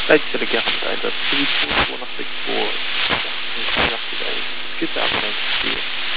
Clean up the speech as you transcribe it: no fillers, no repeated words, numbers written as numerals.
Legacy of the Gaffney, the 341 of the board. It's good to have an entity.